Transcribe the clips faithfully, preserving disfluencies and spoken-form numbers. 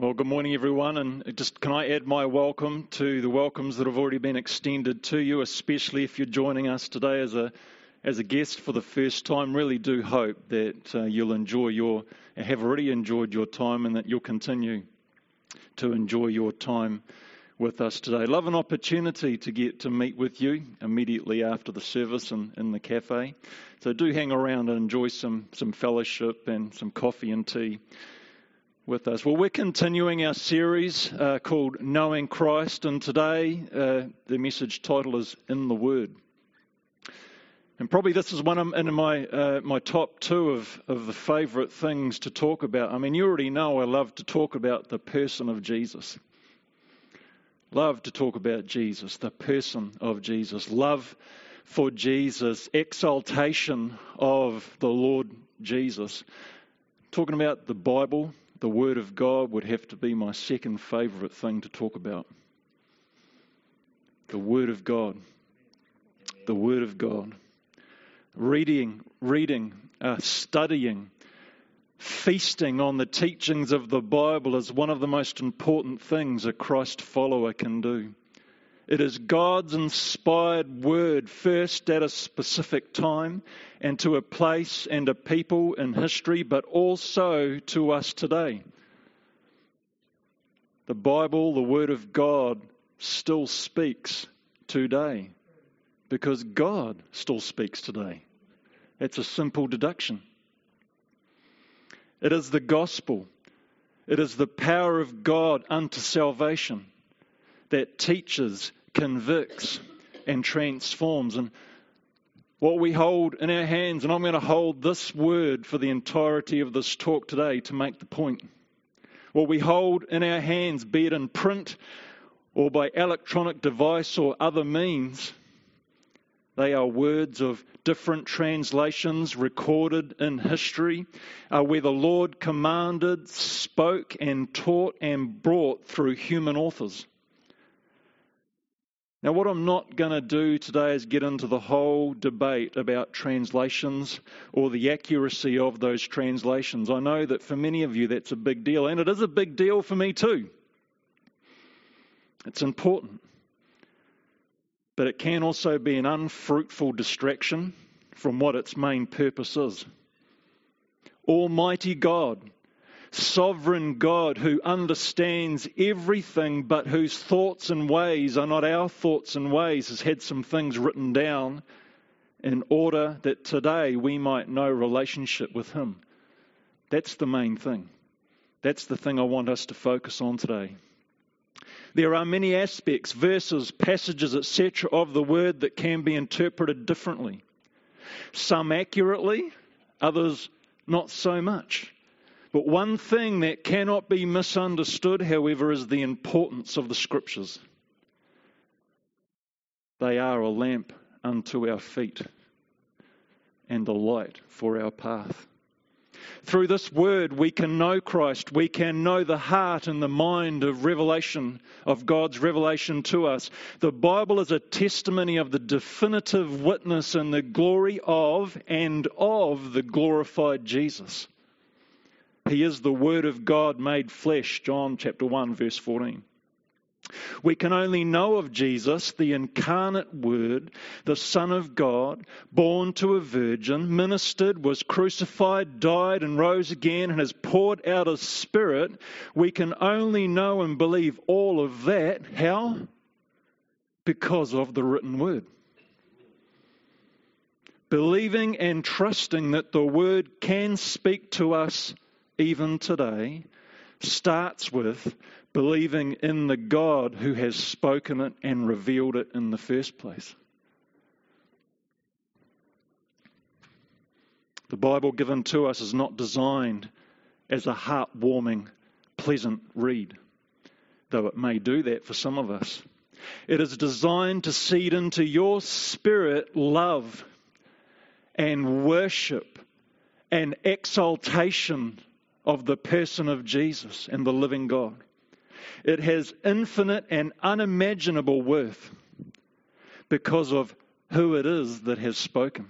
Well, good morning, everyone, and just can I add my welcome to the welcomes that have already been extended to you, especially if you're joining us today as a as a guest for the first time. Really do hope that uh, you'll enjoy your, have already enjoyed your time, and that you'll continue to enjoy your time with us today. Love an opportunity to get to meet with you immediately after the service in, in the cafe. So do hang around and enjoy some some fellowship and some coffee and tea with us. Well, we're continuing our series uh, called Knowing Christ, and today uh, the message title is In the Word. And probably this is one of in my uh, my top two of, of the favourite things to talk about. I mean, you already know I love to talk about the person of Jesus. Love to talk about Jesus, the person of Jesus. Love for Jesus, exaltation of the Lord Jesus. Talking about the Bible, the Word of God would have to be my second favourite thing to talk about. The Word of God. The Word of God. Reading, reading, uh, studying, feasting on the teachings of the Bible is one of the most important things a Christ follower can do. It is God's inspired word, first at a specific time and to a place and a people in history, but also to us today. The Bible, the Word of God, still speaks today because God still speaks today. It's a simple deduction. It is the gospel. It is the power of God unto salvation that teaches, convicts, and transforms. And what we hold in our hands, and I'm going to hold this word for the entirety of this talk today to make the point. What we hold in our hands, be it in print or by electronic device or other means, they are words of different translations recorded in history, uh, where the Lord commanded, spoke and taught and brought through human authors. Now, what I'm not going to do today is get into the whole debate about translations or the accuracy of those translations. I know that for many of you that's a big deal, and it is a big deal for me too. It's important. But it can also be an unfruitful distraction from what its main purpose is. Almighty God, sovereign God who understands everything but whose thoughts and ways are not our thoughts and ways, has had some things written down in order that today we might know relationship with Him. That's the main thing. That's the thing I want us to focus on today. There are many aspects, verses, passages, et cetera of the Word that can be interpreted differently. Some accurately, others not so much. But one thing that cannot be misunderstood, however, is the importance of the Scriptures. They are a lamp unto our feet and a light for our path. Through this word, we can know Christ. We can know the heart and the mind of revelation, of God's revelation to us. The Bible is a testimony of the definitive witness and the glory of and of the glorified Jesus. He is the Word of God made flesh, John chapter one, verse fourteen. We can only know of Jesus, the incarnate Word, the Son of God, born to a virgin, ministered, was crucified, died and rose again, and has poured out His Spirit. We can only know and believe all of that. How? Because of the written Word. Believing and trusting that the Word can speak to us even today starts with believing in the God who has spoken it and revealed it in the first place. The Bible given to us is not designed as a heart-warming, pleasant read, though it may do that for some of us. It is designed to seed into your spirit love and worship and exaltation of the person of Jesus and the living God. It has infinite and unimaginable worth because of who it is that has spoken,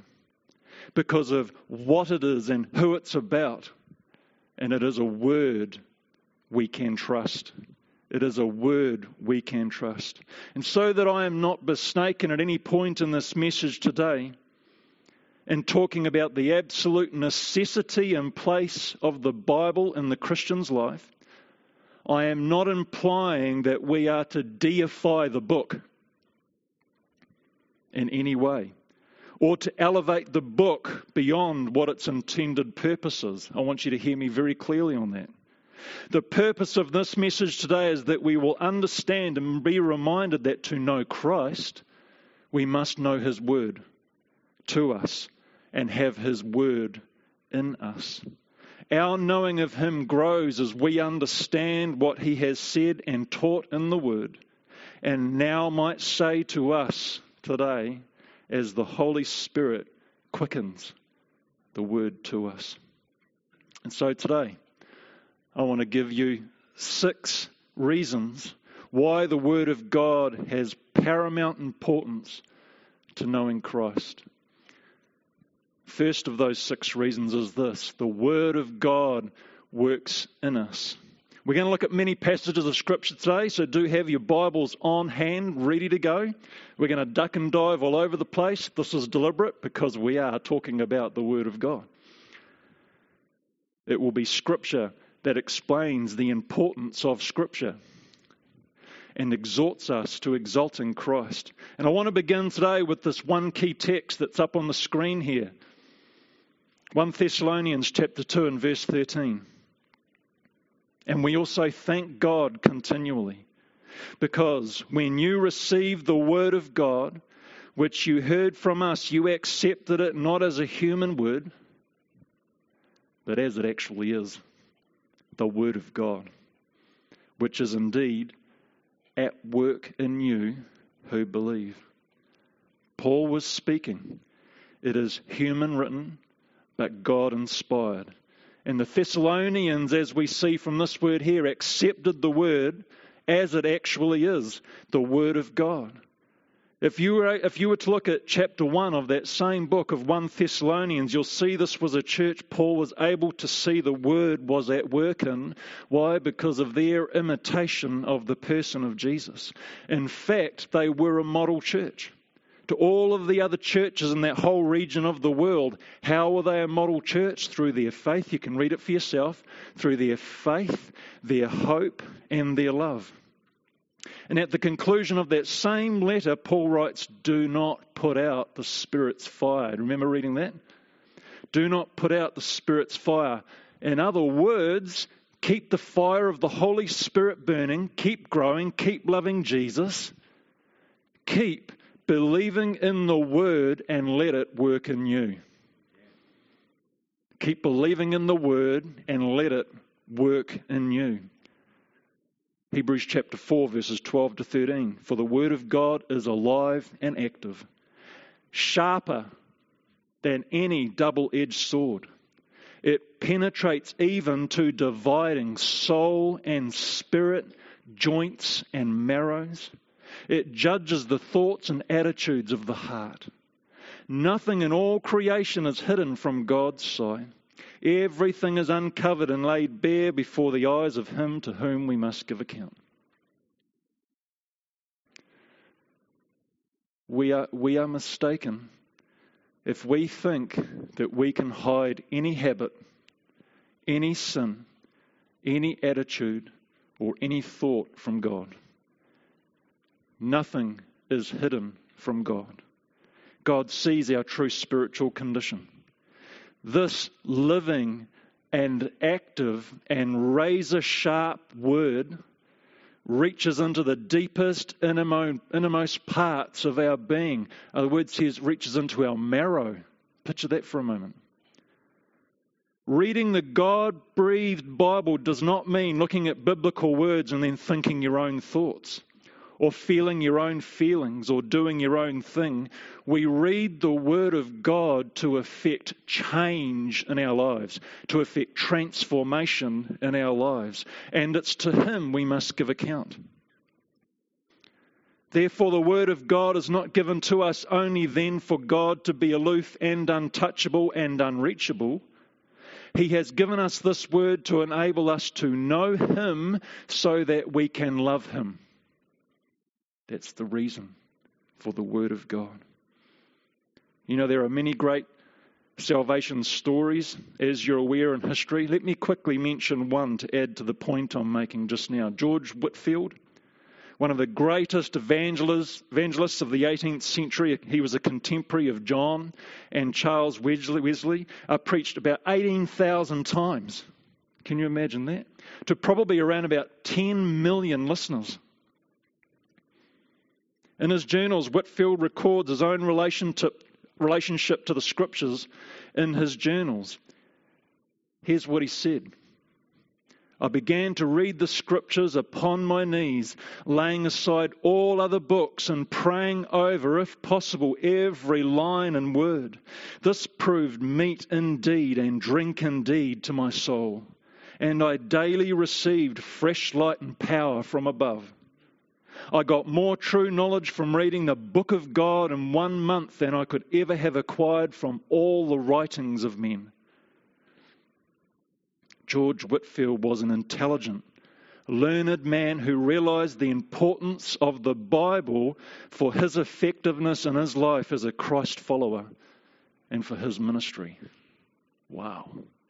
because of what it is and who it's about. And it is a word we can trust. It is a word we can trust. And so that I am not mistaken at any point in this message today in talking about the absolute necessity and place of the Bible in the Christian's life, I am not implying that we are to deify the book in any way, or to elevate the book beyond what its intended purpose is. I want you to hear me very clearly on that. The purpose of this message today is that we will understand and be reminded that to know Christ, we must know His Word to us and have His Word in us. Our knowing of Him grows as we understand what He has said and taught in the Word, and now might say to us today as the Holy Spirit quickens the Word to us. And so today, I want to give you six reasons why the Word of God has paramount importance to knowing Christ. First of those six reasons is this: the Word of God works in us. We're going to look at many passages of Scripture today, so do have your Bibles on hand, ready to go. We're going to duck and dive all over the place. This is deliberate because we are talking about the Word of God. It will be Scripture that explains the importance of Scripture and exhorts us to exalting Christ. And I want to begin today with this one key text that's up on the screen here. First Thessalonians chapter two and verse thirteen. And we also thank God continually, because when you received the word of God, which you heard from us, you accepted it not as a human word, but as it actually is, the Word of God, which is indeed at work in you who believe. Paul was speaking. It is human written, but God inspired. And the Thessalonians, as we see from this word here, accepted the Word as it actually is, the Word of God. If you were, if you were to look at chapter one of that same book of First Thessalonians, you'll see this was a church Paul was able to see the Word was at work in. Why? Because of their imitation of the person of Jesus. In fact, they were a model church to all of the other churches in that whole region of the world. How were they a model church? Through their faith. You can read it for yourself. Through their faith, their hope, and their love. And at the conclusion of that same letter, Paul writes, do not put out the Spirit's fire. Remember reading that? Do not put out the Spirit's fire. In other words, keep the fire of the Holy Spirit burning, keep growing, keep loving Jesus, keep believing in the Word and let it work in you. Keep believing in the Word and let it work in you. Hebrews chapter four, verses twelve to thirteen. For the Word of God is alive and active, sharper than any double-edged sword. It penetrates even to dividing soul and spirit, joints and marrows. It judges the thoughts and attitudes of the heart. Nothing in all creation is hidden from God's sight. Everything is uncovered and laid bare before the eyes of Him to whom we must give account. We are, we are mistaken if we think that we can hide any habit, any sin, any attitude, or any thought from God. Nothing is hidden from God. God sees our true spiritual condition. This living and active and razor-sharp word reaches into the deepest, innermost, innermost parts of our being. The word says reaches into our marrow. Picture that for a moment. Reading the God-breathed Bible does not mean looking at biblical words and then thinking your own thoughts, or feeling your own feelings, or doing your own thing. We read the Word of God to effect change in our lives, to effect transformation in our lives. And it's to Him we must give account. Therefore, the Word of God is not given to us only then for God to be aloof and untouchable and unreachable. He has given us this word to enable us to know him so that we can love him. That's the reason for the word of God. You know, there are many great salvation stories, as you're aware, in history. Let me quickly mention one to add to the point I'm making just now. George Whitefield, one of the greatest evangelists, evangelists of the eighteenth century. He was a contemporary of John and Charles Wesley, Wesley uh, preached about eighteen thousand times. Can you imagine that? To probably around about ten million listeners. In his journals, Whitefield records his own relationship, relationship to the scriptures in his journals. Here's what he said. I began to read the scriptures upon my knees, laying aside all other books and praying over, if possible, every line and word. This proved meat indeed and drink indeed to my soul, and I daily received fresh light and power from above. I got more true knowledge from reading the book of God in one month than I could ever have acquired from all the writings of men. George Whitefield was an intelligent, learned man who realized the importance of the Bible for his effectiveness in his life as a Christ follower and for his ministry. Wow.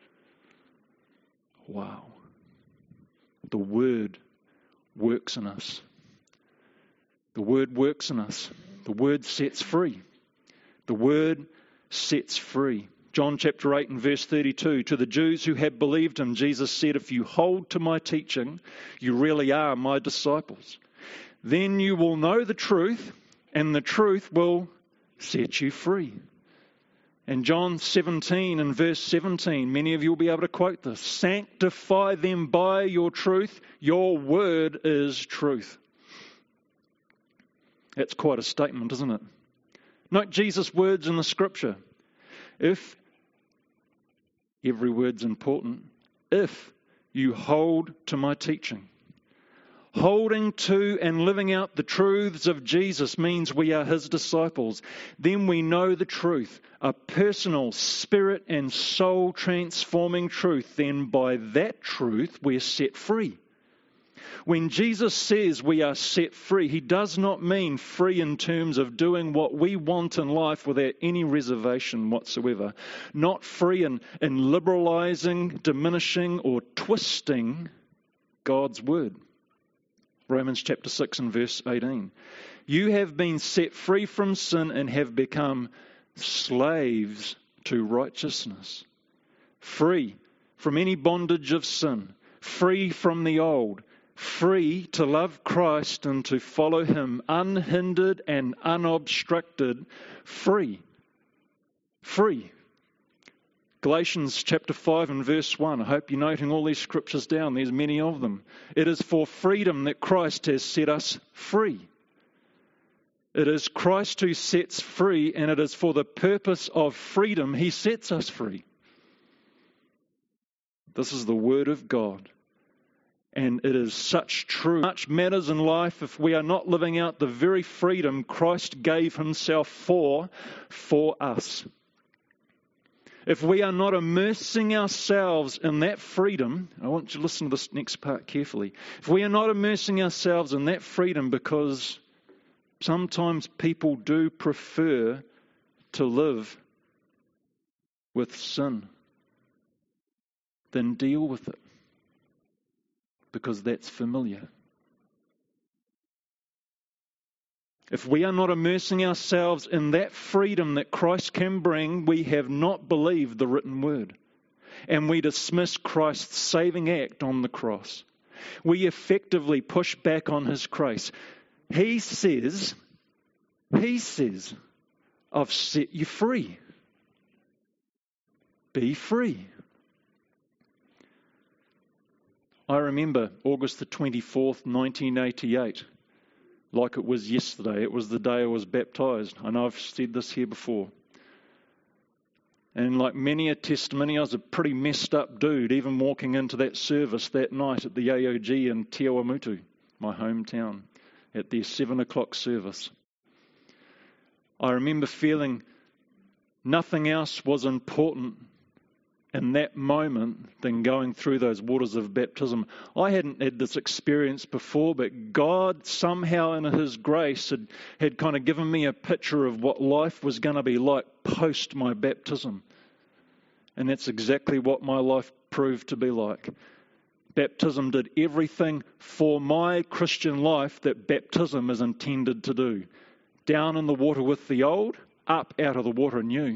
Wow. The Word works in us. The Word works in us. The Word sets free. The Word sets free. John chapter eight and verse thirty-two, to the Jews who had believed him, Jesus said, if you hold to my teaching, you really are my disciples. Then you will know the truth, and the truth will set you free. And John seventeen and verse seventeen, many of you will be able to quote this. Sanctify them by your truth. Your word is truth. That's quite a statement, isn't it? Note Jesus' words in the scripture. If, every word's important, if you hold to my teaching. Holding to and living out the truths of Jesus means we are his disciples. Then we know the truth, a personal, spirit and soul transforming truth. Then by that truth we're set free. When Jesus says we are set free, he does not mean free in terms of doing what we want in life without any reservation whatsoever. Not free in, in liberalizing, diminishing or twisting God's word. Romans chapter six and verse eighteen. You have been set free from sin and have become slaves to righteousness. Free from any bondage of sin. Free from the old. Free to love Christ and to follow him. Unhindered and unobstructed. Free. Free. Galatians chapter five and verse one. I hope you're noting all these scriptures down. There's many of them. It is for freedom that Christ has set us free. It is Christ who sets free, and it is for the purpose of freedom he sets us free. This is the word of God. And it is such true. Much matters in life if we are not living out the very freedom Christ gave himself for, for us. If we are not immersing ourselves in that freedom, I want you to listen to this next part carefully. If we are not immersing ourselves in that freedom because sometimes people do prefer to live with sin, then deal with it because that's familiar. If we are not immersing ourselves in that freedom that Christ can bring, we have not believed the written word. And we dismiss Christ's saving act on the cross. We effectively push back on his grace. He says, he says, I've set you free. Be free. I remember August the twenty-fourth, nineteen eighty-eight. Like it was yesterday. It was the day I was baptized. I know I've said this here before. And like many a testimony, I was a pretty messed up dude, even walking into that service that night at the A O G in Te Awamutu, my hometown, at their seven o'clock service. I remember feeling nothing else was important in that moment than going through those waters of baptism. I hadn't had this experience before, but God somehow in His grace had, had kind of given me a picture of what life was going to be like post my baptism. And that's exactly what my life proved to be like. Baptism did everything for my Christian life that baptism is intended to do. Down in the water with the old, up out of the water new.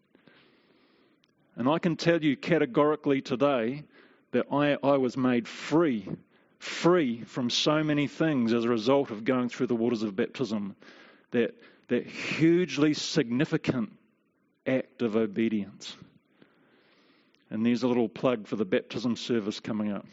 And I can tell you categorically today that I, I was made free, free from so many things as a result of going through the waters of baptism. That, that hugely significant act of obedience. And there's a little plug for the baptism service coming up.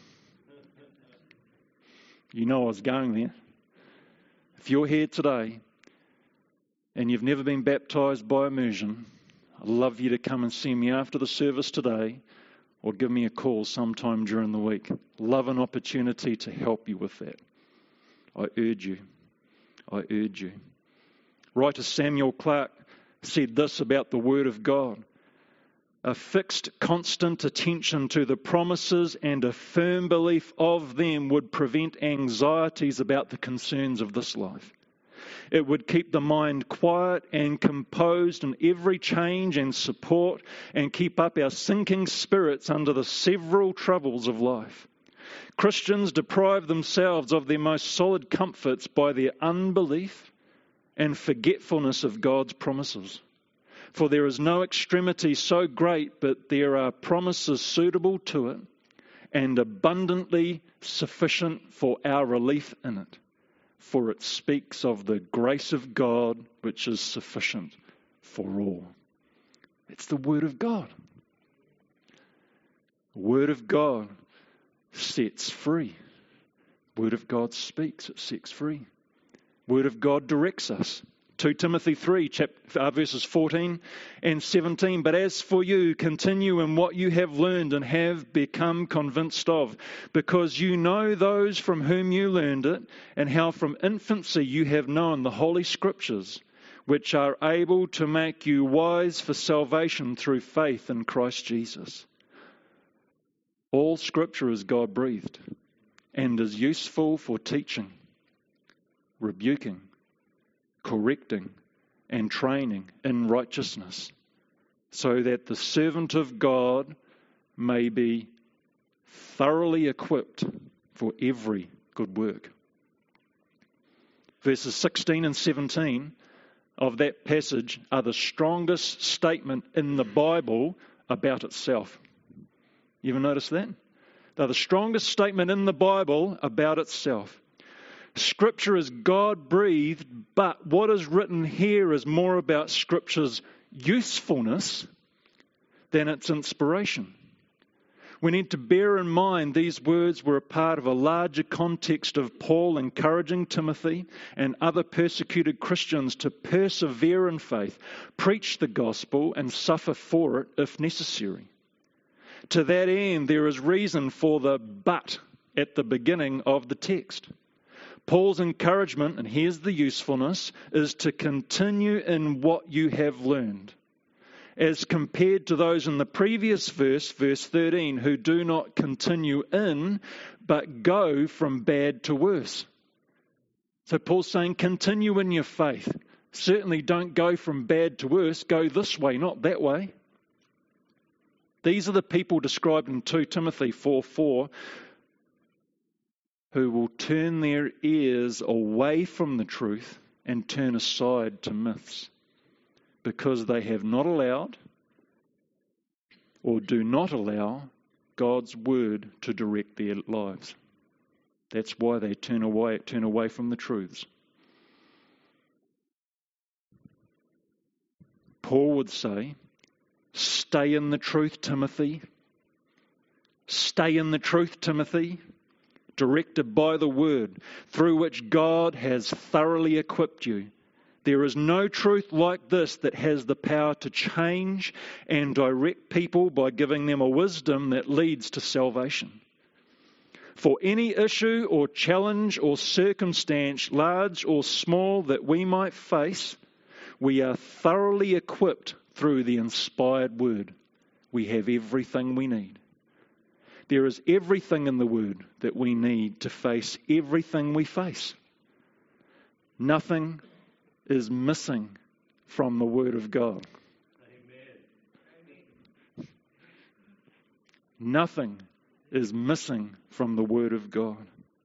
You know I was going there. If you're here today and you've never been baptised by immersion, I'd love you to come and see me after the service today or give me a call sometime during the week. Love an opportunity to help you with that. I urge you. I urge you. Writer Samuel Clarke said this about the Word of God. A fixed, constant attention to the promises and a firm belief of them would prevent anxieties about the concerns of this life. It would keep the mind quiet and composed in every change and support and keep up our sinking spirits under the several troubles of life. Christians deprive themselves of their most solid comforts by their unbelief and forgetfulness of God's promises. For there is no extremity so great, but there are promises suitable to it and abundantly sufficient for our relief in it. For it speaks of the grace of God, which is sufficient for all. It's the Word of God. The Word of God sets free. The Word of God speaks, it sets free. The Word of God directs us. Second Timothy three, chapter, uh, verses fourteen and seventeen. But as for you, continue in what you have learned and have become convinced of, because you know those from whom you learned it, and how from infancy you have known the Holy Scriptures, which are able to make you wise for salvation through faith in Christ Jesus. All Scripture is God-breathed and is useful for teaching, rebuking, correcting and training in righteousness, so that the servant of God may be thoroughly equipped for every good work. Verses sixteen and seventeen of that passage are the strongest statement in the Bible about itself. You ever notice that? They're the strongest statement in the Bible about itself. Scripture is God-breathed, but what is written here is more about Scripture's usefulness than its inspiration. We need to bear in mind these words were a part of a larger context of Paul encouraging Timothy and other persecuted Christians to persevere in faith, preach the gospel, and suffer for it if necessary. To that end, there is reason for the but at the beginning of the text. Paul's encouragement, and here's the usefulness, is to continue in what you have learned, as compared to those in the previous verse, verse thirteen, who do not continue in, but go from bad to worse. So Paul's saying, continue in your faith. Certainly don't go from bad to worse. Go this way, not that way. These are the people described in Second Timothy four four, who will turn their ears away from the truth and turn aside to myths, because they have not allowed or do not allow God's word to direct their lives. That's why they turn away, turn away from the truths. Paul would say, stay in the truth, Timothy. Stay in the truth, Timothy. Directed by the word, through which God has thoroughly equipped you. There is no truth like this that has the power to change and direct people by giving them a wisdom that leads to salvation. For any issue or challenge or circumstance, large or small, that we might face, we are thoroughly equipped through the inspired word. we have everything we need. There is everything in the Word that we need to face everything we face. Nothing is missing from the Word of God. Amen. Nothing is missing from the Word of God.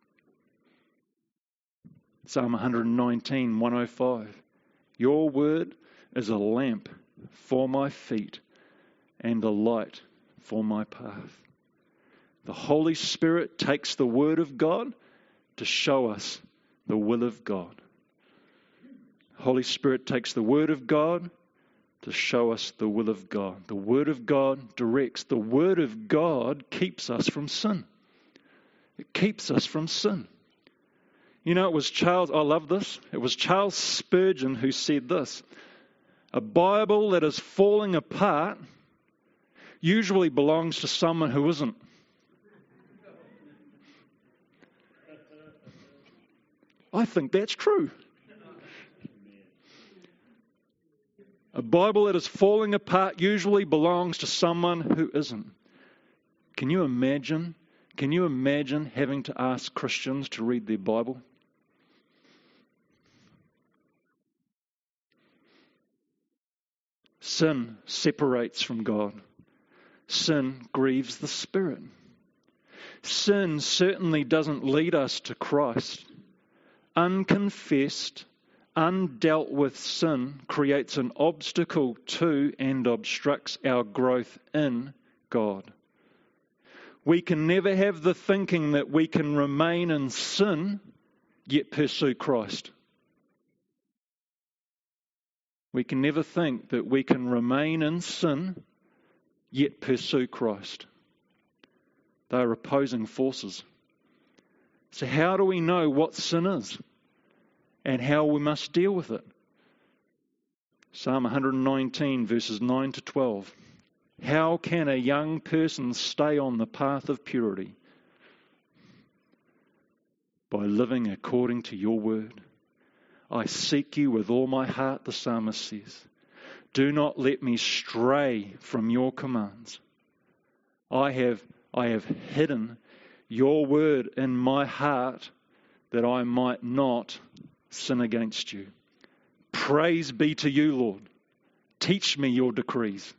Psalm one nineteen, one oh five. Your Word is a lamp for my feet and a light for my path. The Holy Spirit takes the Word of God to show us the will of God. Holy Spirit takes the Word of God to show us the will of God. The Word of God directs. The Word of God keeps us from sin. It keeps us from sin. You know, it was Charles, I love this, it was Charles Spurgeon who said this: a Bible that is falling apart usually belongs to someone who isn't. I think that's true. A Bible that is falling apart usually belongs to someone who isn't. Can you imagine? Can you imagine having to ask Christians to read their Bible? Sin separates from God. Sin grieves the Spirit. Sin certainly doesn't lead us to Christ. Unconfessed, undealt with sin creates an obstacle to and obstructs our growth in God. We can never have the thinking that we can remain in sin yet pursue Christ. We can never think that we can remain in sin yet pursue Christ. They are opposing forces. So how do we know what sin is and how we must deal with it? Psalm one nineteen, verses nine to twelve. How can a young person stay on the path of purity? By living according to your word. I seek you with all my heart, the psalmist says. Do not let me stray from your commands. I have, I have hidden your word in my heart that I might not sin against you. Praise be to you, Lord. Teach me your decrees.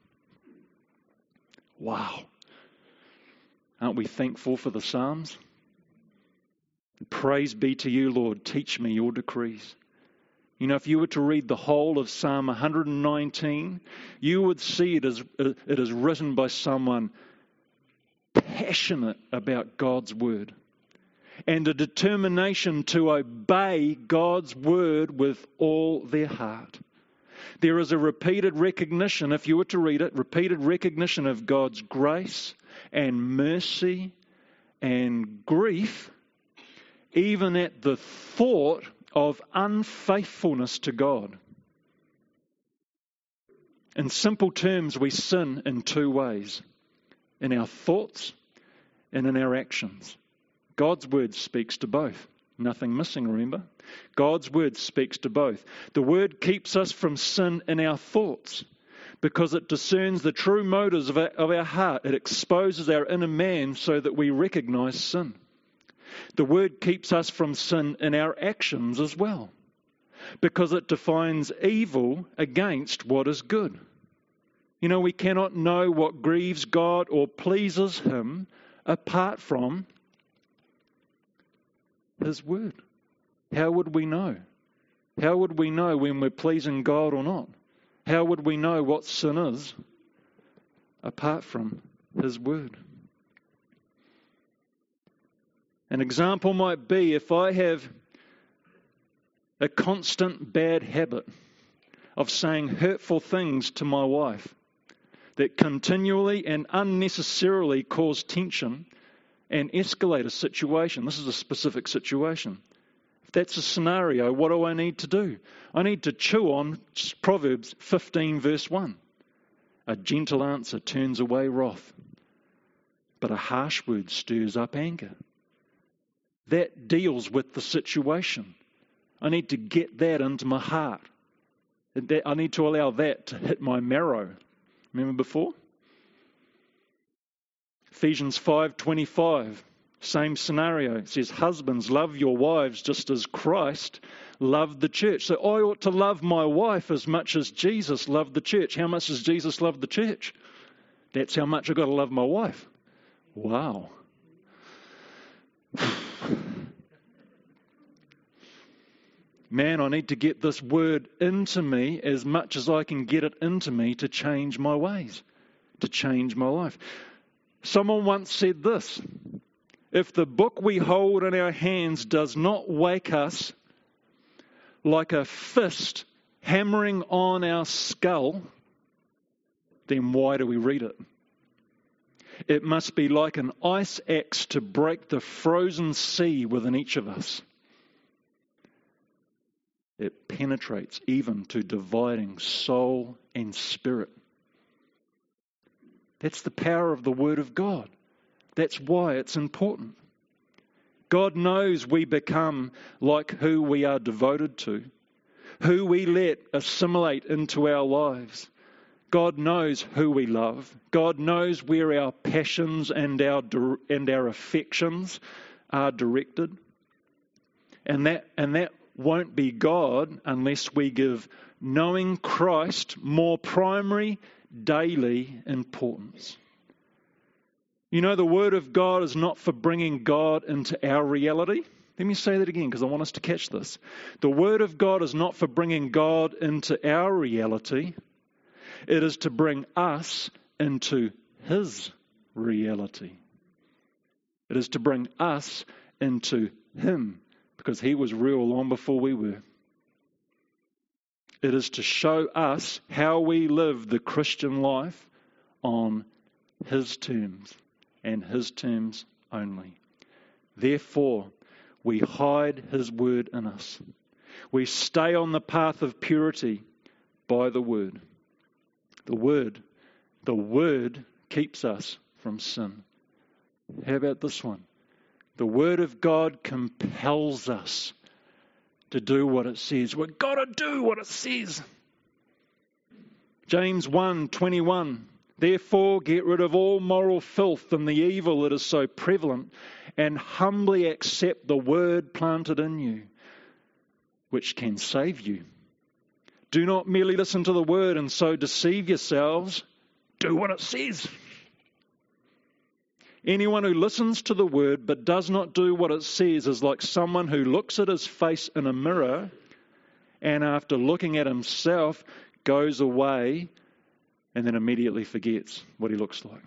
Wow. Aren't we thankful for the Psalms? Praise be to you, Lord. Teach me your decrees. You know, if you were to read the whole of Psalm one nineteen, you would see it as it is written by someone passionate about God's word and a determination to obey God's word with all their heart. There is a repeated recognition, if you were to read it, repeated recognition of God's grace and mercy and grief, even at the thought of unfaithfulness to God. In simple terms, we sin in two ways. In our thoughts and in our actions. God's word speaks to both. Nothing missing, remember? God's word speaks to both. The word keeps us from sin in our thoughts because it discerns the true motives of our, of our heart. It exposes our inner man so that we recognize sin. The word keeps us from sin in our actions as well because it defines evil against what is good. You know, we cannot know what grieves God or pleases Him apart from His word. How would we know? How would we know when we're pleasing God or not? How would we know what sin is apart from His word? An example might be if I have a constant bad habit of saying hurtful things to my wife that continually and unnecessarily cause tension and escalate a situation. This is a specific situation. If that's a scenario, what do I need to do? I need to chew on Proverbs fifteen verse one. A gentle answer turns away wrath, but a harsh word stirs up anger. That deals with the situation. I need to get that into my heart. I need to allow that to hit my marrow. Remember before? Ephesians five twenty-five, same scenario. It says, husbands, love your wives just as Christ loved the church. So I ought to love my wife as much as Jesus loved the church. How much does Jesus love the church? That's how much I've got to love my wife. Wow. Man, I need to get this word into me as much as I can get it into me to change my ways, to change my life. Someone once said this: if the book we hold in our hands does not wake us like a fist hammering on our skull, then why do we read it? It must be like an ice axe to break the frozen sea within each of us. It penetrates even to dividing soul and spirit. That's the power of the Word of God. That's why it's important. God knows we become like who we are devoted to, who we let assimilate into our lives. God knows who we love. God knows where our passions and our and our affections are directed. And that and that won't be God unless we give knowing Christ more primary, daily importance. You know, the Word of God is not for bringing God into our reality. Let me say that again because I want us to catch this. The Word of God is not for bringing God into our reality. It is to bring us into His reality. It is to bring us into Him because He was real long before we were. It is to show us how we live the Christian life on His terms and His terms only. Therefore, we hide His word in us. We stay on the path of purity by the word. The word, the word keeps us from sin. How about this one? The word of God compels us to do what it says. We've got to do what it says. James one twenty-one. Therefore, get rid of all moral filth and the evil that is so prevalent, and humbly accept the word planted in you, which can save you. Do not merely listen to the word and so deceive yourselves. Do what it says. Anyone who listens to the word but does not do what it says is like someone who looks at his face in a mirror and after looking at himself goes away and then immediately forgets what he looks like.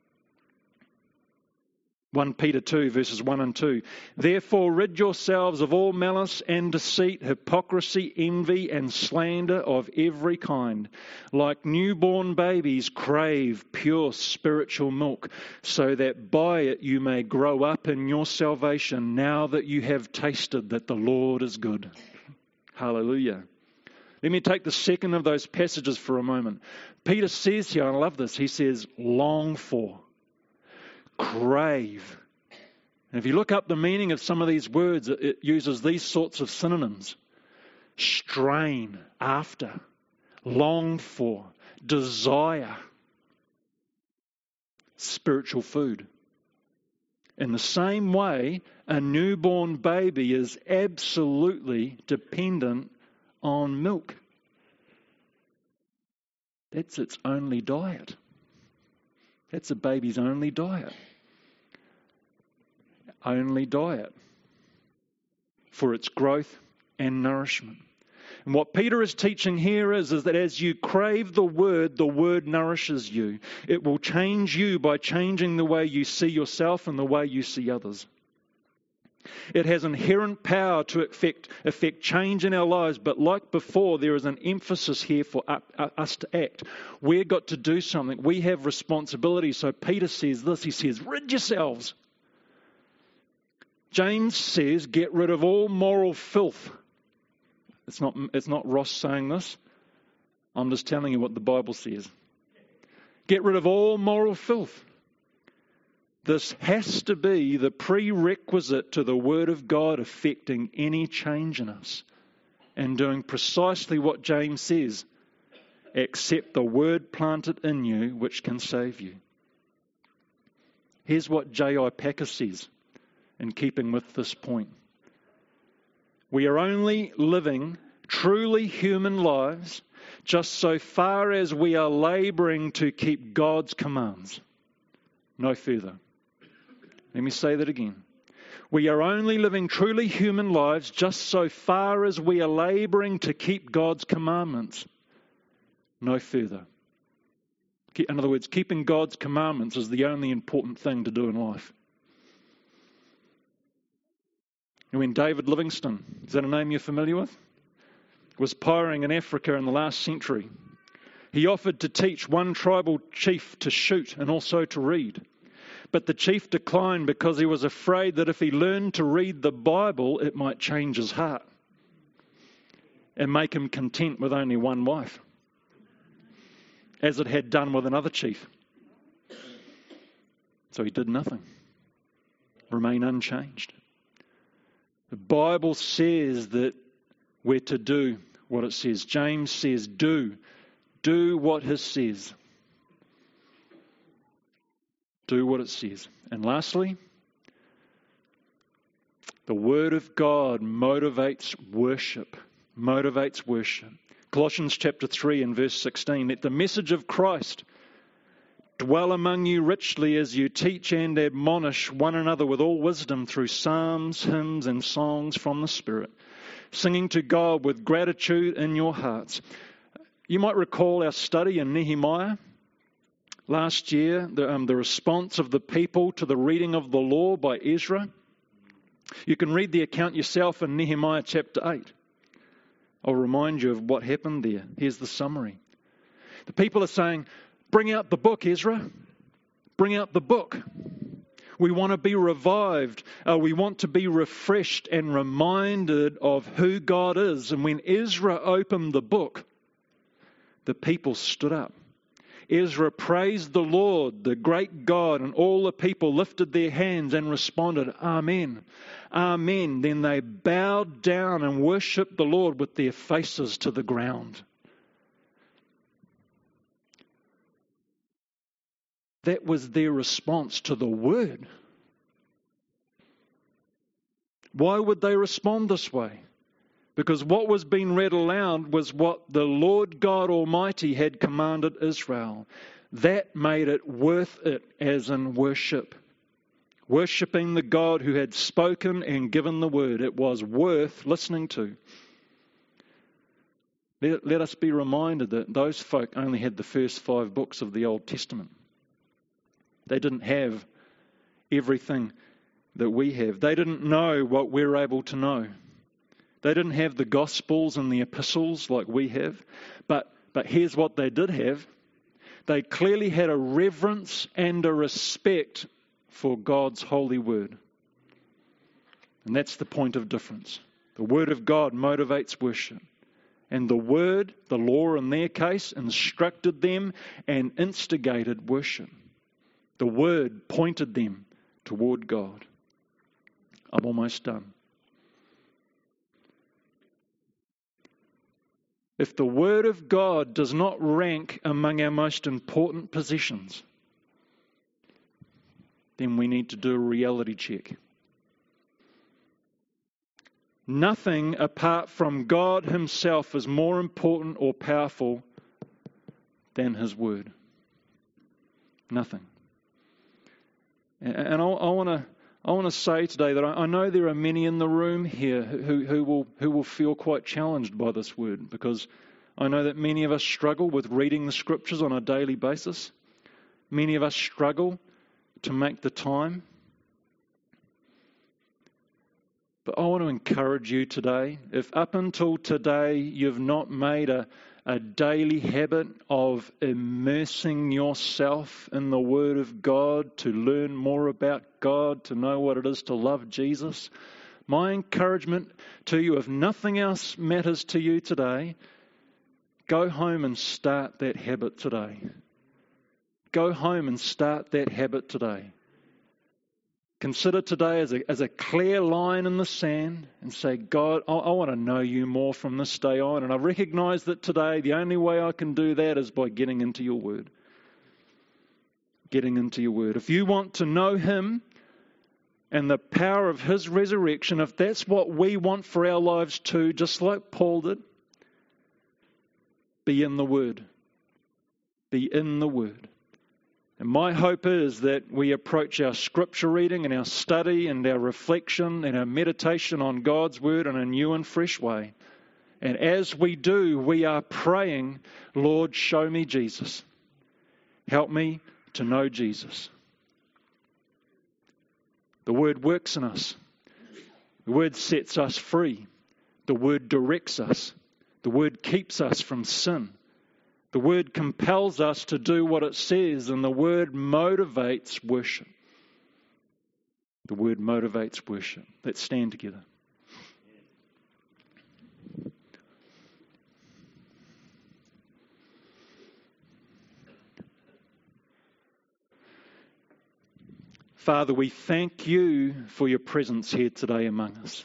First Peter two, verses one and two. Therefore rid yourselves of all malice and deceit, hypocrisy, envy and slander of every kind. Like newborn babies, crave pure spiritual milk, so that by it you may grow up in your salvation, now that you have tasted that the Lord is good. Hallelujah. Let me take the second of those passages for a moment. Peter says here, and I love this, he says, long for. Crave. And if you look up the meaning of some of these words, it uses these sorts of synonyms. Strain after, long for, desire, spiritual food. In the same way, a newborn baby is absolutely dependent on milk. That's its only diet. That's a baby's only diet. Only diet for its growth and nourishment. And what Peter is teaching here is, is that as you crave the word, the word nourishes you. It will change you by changing the way you see yourself and the way you see others. It has inherent power to affect, affect change in our lives, but like before, there is an emphasis here for us to act. We've got to do something. We have responsibility. So Peter says this, he says, rid yourselves. James says, get rid of all moral filth. It's not, it's not Ross saying this. I'm just telling you what the Bible says. Get rid of all moral filth. This has to be the prerequisite to the Word of God affecting any change in us and doing precisely what James says. Accept the Word planted in you which can save you. Here's what J I Packer says in keeping with this point. We are only living truly human lives just so far as we are labouring to keep God's commands. No further. Let me say that again. We are only living truly human lives just so far as we are labouring to keep God's commandments. No further. In other words, keeping God's commandments is the only important thing to do in life. And when David Livingstone, is that a name you're familiar with, was pioneering in Africa in the last century, he offered to teach one tribal chief to shoot and also to read. But the chief declined because he was afraid that if he learned to read the Bible, it might change his heart and make him content with only one wife, as it had done with another chief. So he did nothing. Remain unchanged. The Bible says that we're to do what it says. James says, do. Do what it says. Do what it says. And lastly, the Word of God motivates worship. Motivates worship. Colossians chapter three and verse sixteen. Let the message of Christ dwell among you richly as you teach and admonish one another with all wisdom through psalms, hymns and songs from the Spirit, singing to God with gratitude in your hearts. You might recall our study in Nehemiah last year, the, um, the response of the people to the reading of the law by Ezra. You can read the account yourself in Nehemiah chapter eight. I'll remind you of what happened there. Here's the summary. The people are saying, bring out the book, Ezra. Bring out the book. We want to be revived. Uh, we want to be refreshed and reminded of who God is. And when Ezra opened the book, the people stood up. Ezra praised the Lord, the great God, and all the people lifted their hands and responded, Amen, Amen. Then they bowed down and worshipped the Lord with their faces to the ground. That was their response to the word. Why would they respond this way? Because what was being read aloud was what the Lord God Almighty had commanded Israel. That made it worth it, as in worship. Worshipping the God who had spoken and given the word. It was worth listening to. Let, let us be reminded that those folk only had the first five books of the Old Testament. They didn't have everything that we have. They didn't know what we're able to know. They didn't have the Gospels and the epistles like we have. But, but here's what they did have. They clearly had a reverence and a respect for God's holy word. And that's the point of difference. The word of God motivates worship. And the word, the law in their case, instructed them and instigated worship. The word pointed them toward God. I'm almost done. If the Word of God does not rank among our most important possessions, then we need to do a reality check. Nothing apart from God Himself is more important or powerful than His Word. Nothing. And I, I want to I want to say today that I, I know there are many in the room here who, who will who will feel quite challenged by this word, because I know that many of us struggle with reading the Scriptures on a daily basis. Many of us struggle to make the time. But I want to encourage you today, if up until today you've not made a, a daily habit of immersing yourself in the Word of God, to learn more about God, to know what it is to love Jesus, my encouragement to you, if nothing else matters to you today, go home and start that habit today. Go home and start that habit today. Consider today as a, as a clear line in the sand and say, God, I, I want to know you more from this day on. And I recognize that today the only way I can do that is by getting into your word. getting into your word. If you want to know him and the power of his resurrection, if that's what we want for our lives too, just like Paul did, be in the word. Be in the word. And my hope is that we approach our scripture reading and our study and our reflection and our meditation on God's word in a new and fresh way. And as we do, we are praying, Lord, show me Jesus. Help me to know Jesus. The word works in us. The word sets us free. The word directs us. The word keeps us from sin. The word compels us to do what it says, and the word motivates worship. The word motivates worship. Let's stand together. Father, we thank you for your presence here today among us.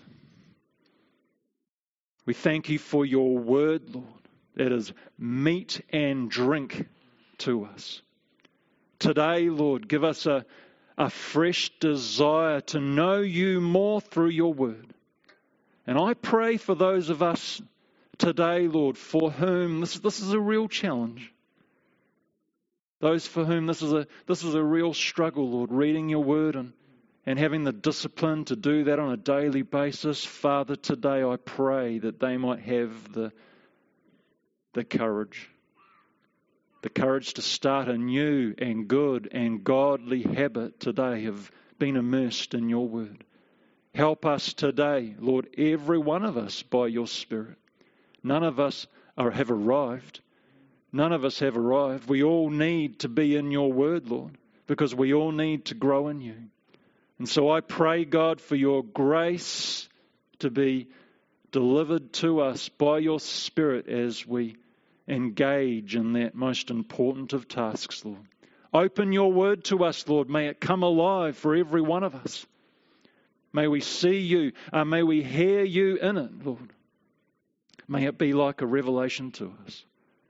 We thank you for your word, Lord, that is meat and drink to us. Today, Lord, give us a, a fresh desire to know you more through your word. And I pray for those of us today, Lord, for whom this, this is a real challenge. Those for whom this is a this is a real struggle, Lord, reading your word and, and having the discipline to do that on a daily basis. Father, today I pray that they might have the, the courage, the courage to start a new and good and godly habit today of being immersed in your word. Help us today, Lord, every one of us by your Spirit. None of us are, have arrived. None of us have arrived. We all need to be in your word, Lord, because we all need to grow in you. And so I pray, God, for your grace to be delivered to us by your Spirit as we engage in that most important of tasks, Lord. Open your word to us, Lord. May it come alive for every one of us. May we see you. Uh, may we hear you in it, Lord. May it be like a revelation to us.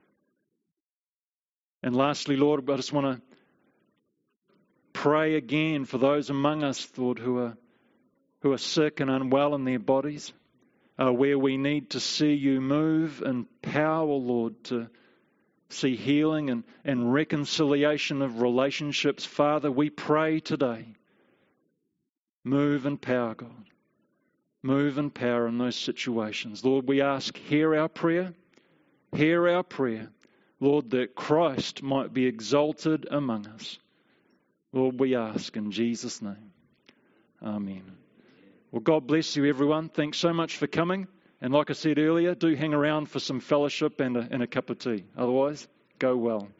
And lastly, Lord, I just want to pray again for those among us, Lord, who are who are sick and unwell in their bodies, uh, where we need to see you move in power, Lord, to see healing and, and reconciliation of relationships. Father, we pray today, move in power, God. Move in power in those situations. Lord, we ask, hear our prayer, hear our prayer. Lord, that Christ might be exalted among us. Lord, we ask in Jesus' name. Amen. Well, God bless you, everyone. Thanks so much for coming. And like I said earlier, do hang around for some fellowship and a, and a cup of tea. Otherwise, go well.